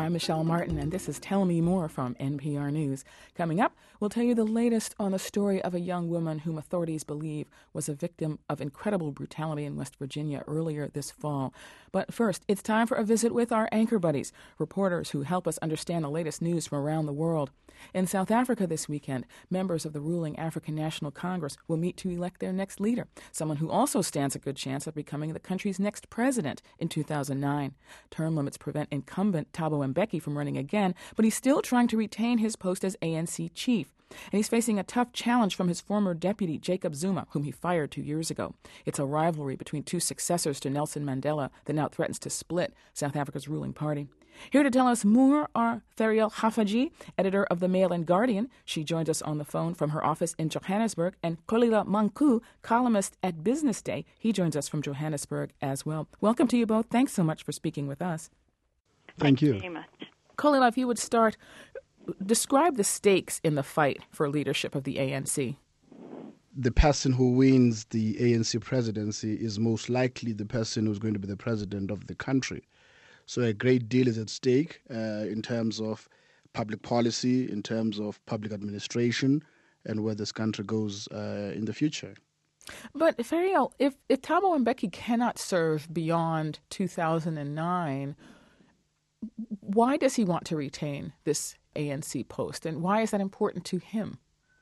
I'm Michelle Martin, and this is Tell Me More from NPR News. Coming up, we'll tell you the latest on the story of a young woman whom authorities believe was a victim of incredible brutality in West Virginia earlier this fall. But first, it's time for a visit with our anchor buddies, reporters who help us understand the latest news from around the world. In South Africa this weekend, members of the ruling African National Congress will meet to elect their next leader, someone who also stands a good chance of becoming the country's next president in 2009. Term limits prevent incumbent Thabo Mbeki from running again, but he's still trying to retain his post as ANC chief. And he's facing a tough challenge from his former deputy, Jacob Zuma, whom he fired 2 years ago. It's a rivalry between two successors to Nelson Mandela that now threatens to split South Africa's ruling party. Here to tell us more are Thariel Hafaji, editor of the Mail and Guardian. She joins us on the phone from her office in Johannesburg, and Kolila Manku, columnist at Business Day. He joins us from Johannesburg as well. Welcome to you both. Thanks so much for speaking with us. Thank you very much. Kolila, if you would start, describe the stakes in the fight for leadership of the ANC. The person who wins the ANC presidency is most likely the person who's going to be the president of the country. So a great deal is at stake in terms of public policy, in terms of public administration, and where this country goes in the future. But, Thariel, if Thabo Mbeki cannot serve beyond 2009, why does he want to retain this ANC post, and why is that important to him?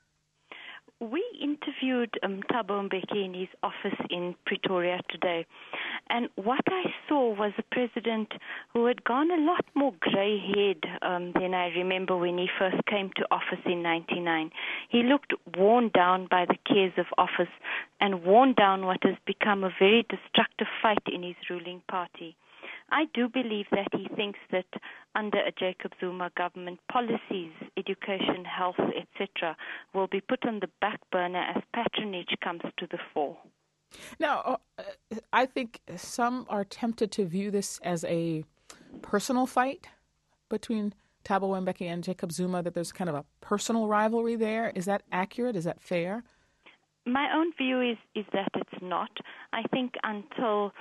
We interviewed Thabo Mbeki in his office in Pretoria today, and what I saw was a president who had gone a lot more grey-haired than I remember when he first came to office in 1999. He looked worn down by the cares of office and worn down what has become a very destructive fight in his ruling party. I do believe that he thinks that under a Jacob Zuma government, policies, education, health, etc., will be put on the back burner as patronage comes to the fore. Now, I think some are tempted to view this as a personal fight between Thabo Mbeki and Jacob Zuma, that there's kind of a personal rivalry there. Is that accurate? Is that fair? My own view is that it's not. I think until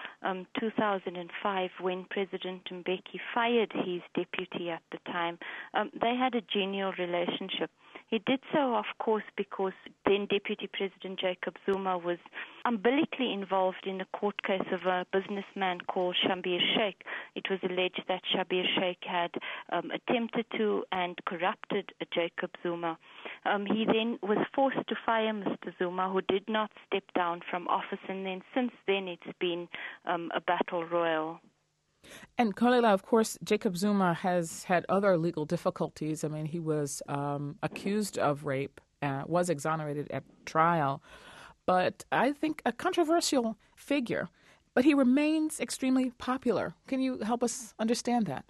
2005, when President Mbeki fired his deputy at the time, they had a genial relationship. He did so, of course, because then Deputy President Jacob Zuma was umbilically involved in a court case of a businessman called Schabir Shaik. It was alleged that Schabir Shaik had attempted to and corrupted Jacob Zuma. He then was forced to fire Mr. Zuma, who did not step down from office, and then since then it's been a battle royal. And Kolila, of course, Jacob Zuma has had other legal difficulties. I mean, he was accused of rape, was exonerated at trial, but I think a controversial figure. But he remains extremely popular. Can you help us understand that?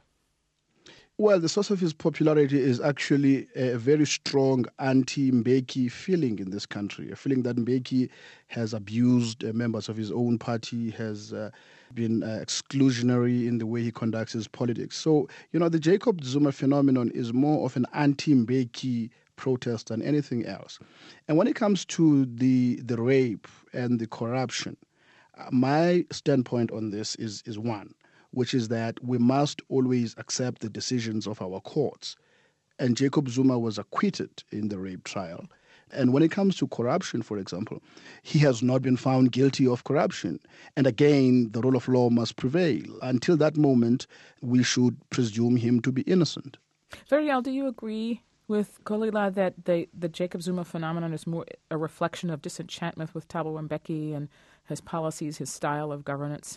Well, the source of his popularity is actually a very strong anti-Mbeki feeling in this country, a feeling that Mbeki has abused members of his own party, has been exclusionary in the way he conducts his politics. So, the Jacob Zuma phenomenon is more of an anti-Mbeki protest than anything else. And when it comes to the rape and the corruption, my standpoint on this is one, which is that we must always accept the decisions of our courts. And Jacob Zuma was acquitted in the rape trial. And when it comes to corruption, for example, he has not been found guilty of corruption. And again, the rule of law must prevail. Until that moment, we should presume him to be innocent. Thariel, do you agree with Kolila that the Jacob Zuma phenomenon is more a reflection of disenchantment with Thabo Mbeki and his policies, his style of governance?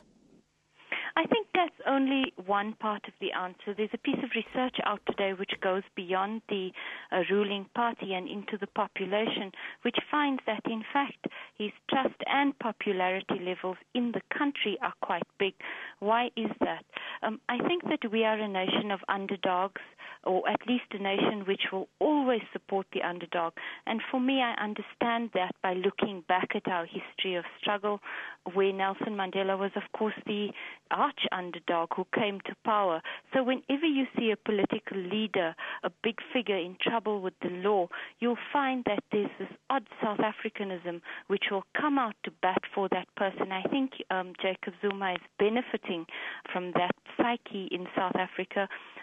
I think that's only one part of the answer. There's a piece of research out today which goes beyond the ruling party and into the population, which finds that, in fact, his trust and popularity levels in the country are quite big. Why is that? I think that we are a nation of underdogs, or at least a nation which will always support the underdog. And for me, I understand that by looking back at our history of struggle, where Nelson Mandela was, of course, the arch underdog who came to power. So whenever you see a political leader, a big figure in trouble with the law, you'll find that there's this odd South Africanism which will come out to bat for that person. I think Jacob Zuma is benefiting from that psyche in South Africa.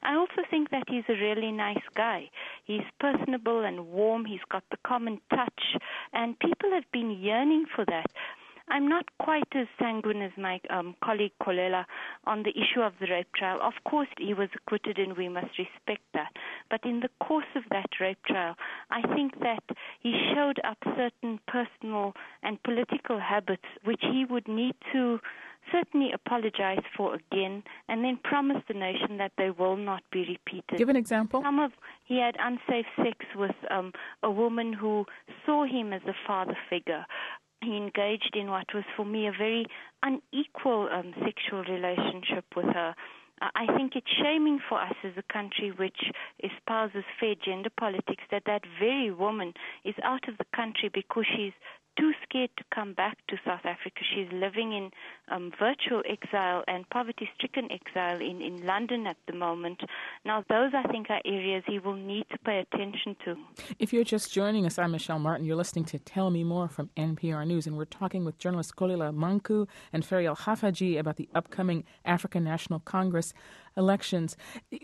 I also think that he's a really nice guy. He's personable and warm. He's got the common touch, and people have been yearning for that. I'm not quite as sanguine as my colleague Kolela on the issue of the rape trial. Of course, he was acquitted and we must respect that. But in the course of that rape trial, I think that he showed up certain personal and political habits which he would need to certainly apologize for again and then promise the nation that they will not be repeated. Give an example. He had unsafe sex with a woman who saw him as a father figure. He engaged in what was for me a very unequal sexual relationship with her. I think it's shaming for us as a country which espouses fair gender politics that that very woman is out of the country because she's too scared to come back to South Africa. She's living in virtual exile and poverty-stricken exile in London at the moment. Now, those, I think, are areas he will need to pay attention to. If you're just joining us, I'm Michelle Martin. You're listening to Tell Me More from NPR News, and we're talking with journalists Kolela Manku and Ferial Haffajee about the upcoming African National Congress elections.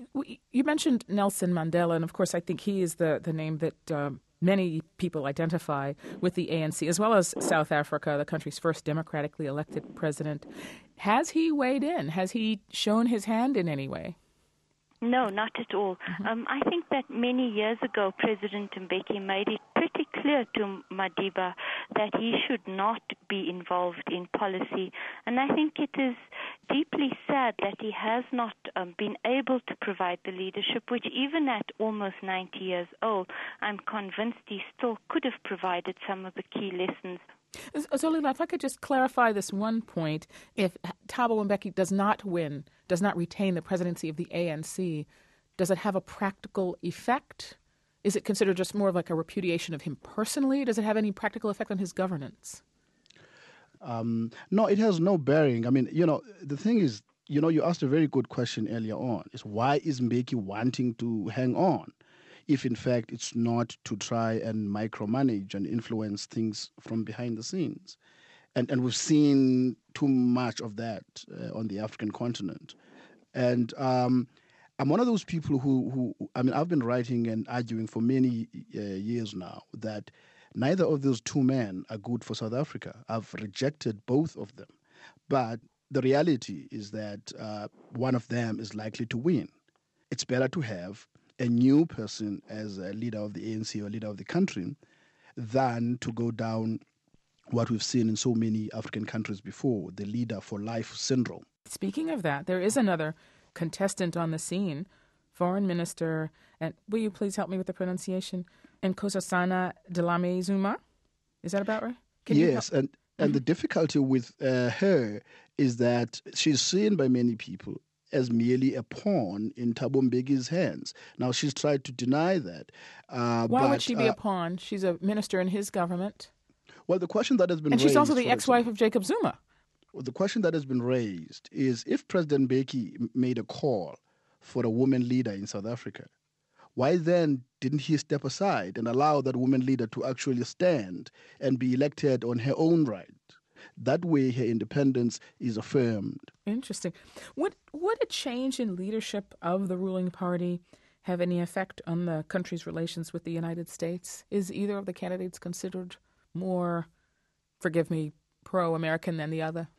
You mentioned Nelson Mandela, and of course, I think he is the name that many people identify with the ANC, as well as South Africa, the country's first democratically elected president. Has he weighed in? Has he shown his hand in any way? No, not at all. I think that many years ago, President Mbeki made it pretty clear to Madiba that he should not be involved in policy. And I think it is deeply sad that he has not been able to provide the leadership, which even at almost 90 years old, I'm convinced he still could have provided some of the key lessons. So, Lila, if I could just clarify this one point. If Thabo Mbeki does not win, does not retain the presidency of the ANC, does it have a practical effect? Is it considered just more of like a repudiation of him personally? Does it have any practical effect on his governance? No, it has no bearing. I mean, the thing is, you asked a very good question earlier on, is why is Mbeki wanting to hang on? If in fact it's not to try and micromanage and influence things from behind the scenes. And we've seen too much of that on the African continent. And I'm one of those people who I've been writing and arguing for many years now that neither of those two men are good for South Africa. I've rejected both of them. But the reality is that one of them is likely to win. It's better to have a new person as a leader of the ANC or leader of the country than to go down what we've seen in so many African countries before, the leader for life syndrome. Speaking of that, there is another contestant on the scene, Foreign Minister, and will you please help me with the pronunciation, Nkosazana Dlamini-Zuma? Is that about right? Yes, and the difficulty with her is that she's seen by many people as merely a pawn in Thabo Mbeki's hands. Now, she's tried to deny that. Why would she be a pawn? She's a minister in his government. Well, the question that has been raised... And she's also the ex-wife of Jacob Zuma. Well, the question that has been raised is if President Mbeki made a call for a woman leader in South Africa, why then didn't he step aside and allow that woman leader to actually stand and be elected on her own right? That way, her independence is affirmed. Interesting. Would a change in leadership of the ruling party have any effect on the country's relations with the United States? Is either of the candidates considered more, forgive me, pro-American than the other?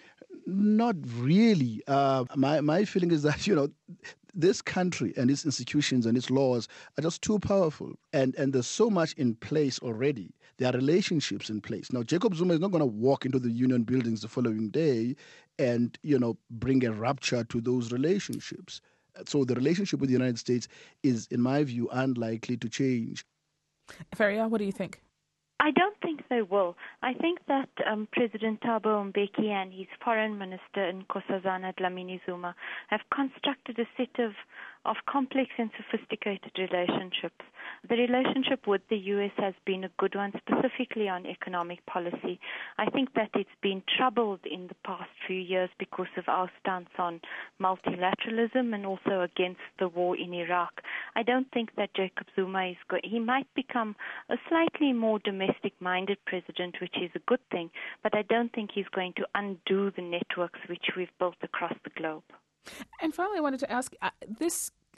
Not really. My feeling is that, this country and its institutions and its laws are just too powerful. And there's so much in place already. There are relationships in place. Now, Jacob Zuma is not going to walk into the union buildings the following day and, bring a rupture to those relationships. So the relationship with the United States is, in my view, unlikely to change. Feria, what do you think? I don't think they will. I think that President Thabo Mbeki and his foreign minister, Nkosazana Dlamini-Zuma, have constructed a set of complex and sophisticated relationships. The relationship with the U.S. has been a good one, specifically on economic policy. I think that it's been troubled in the past few years because of our stance on multilateralism and also against the war in Iraq. I don't think that Jacob Zuma he might become a slightly more domestic-minded president, which is a good thing, but I don't think he's going to undo the networks which we've built across the globe. And finally, I wanted to ask, this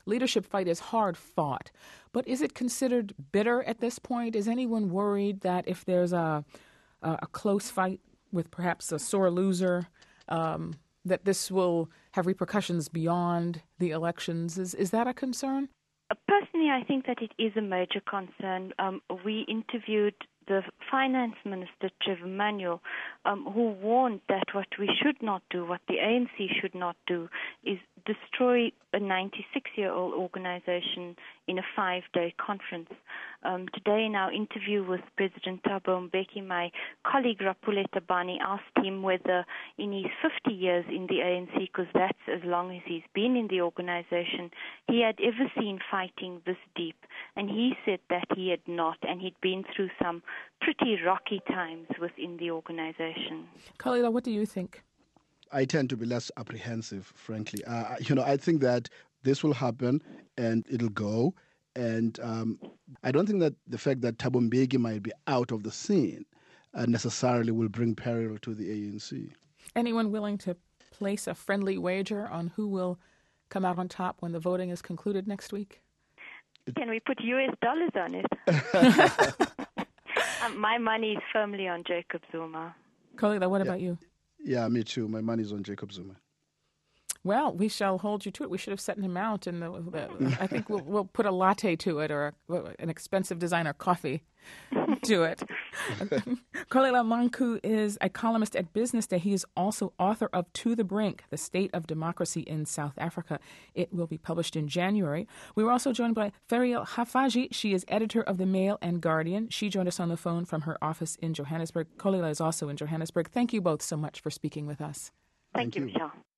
leadership fight is hard fought. But is it considered bitter at this point? Is anyone worried that if there's a close fight with perhaps a sore loser, that this will have repercussions beyond the elections? Is that a concern? Personally, I think that it is a major concern. We interviewed the finance minister, Trevor Manuel, who warned that what we should not do, what the ANC should not do, is destroy a 96-year-old organization in a 5-day conference. Today in our interview with President Thabo Mbeki, my colleague Rapule Tabani asked him whether in his 50 years in the ANC, because that's as long as he's been in the organization, he had ever seen fighting this deep. And he said that he had not, and he'd been through some pretty rocky times within the organization. Khalila, what do you think? I tend to be less apprehensive, frankly. I think that this will happen and it'll go. And I don't think that the fact that Thabo Mbeki might be out of the scene necessarily will bring peril to the ANC. Anyone willing to place a friendly wager on who will come out on top when the voting is concluded next week? Can we put US dollars on it? My money is firmly on Jacob Zuma. Khalila, what about you? Yeah, me too. My money's on Jacob Zuma. Well, we shall hold you to it. We should have set him out, and I think we'll put a latte to it or an expensive designer coffee to it. Khalila Manku is a columnist at Business Day. He is also author of To the Brink, The State of Democracy in South Africa. It will be published in January. We were also joined by Ferial Hafaji. She is editor of The Mail and Guardian. She joined us on the phone from her office in Johannesburg. Khalila is also in Johannesburg. Thank you both so much for speaking with us. Thank you, Michelle.